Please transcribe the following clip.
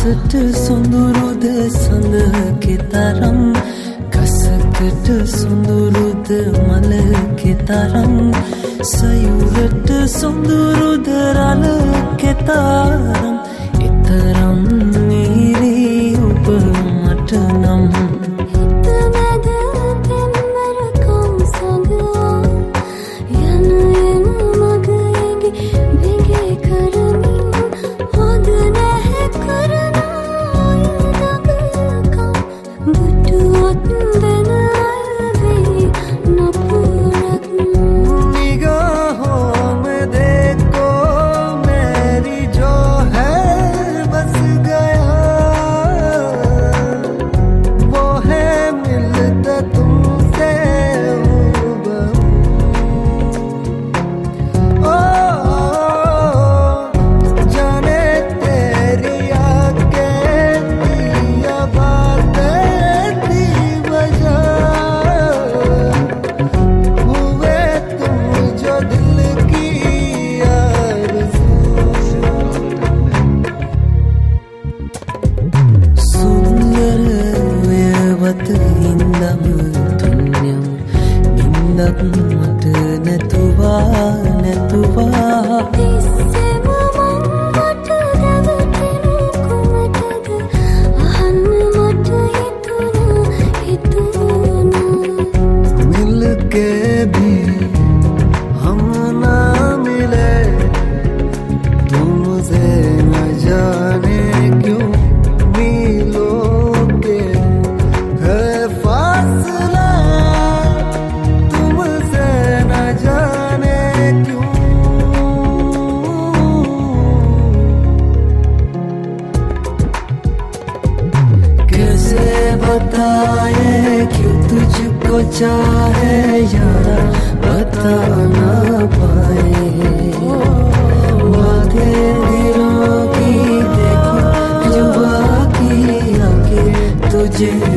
Kasut sundurud sang kitaram Kasakut sundurud mal kitaram Sayurat sundurud ral kitaram Itaram niri upamatanam बताए क्यों तुझको चाहे यारा बता ना पाए बातें दिलों की देखो जुबां की आगे तुझे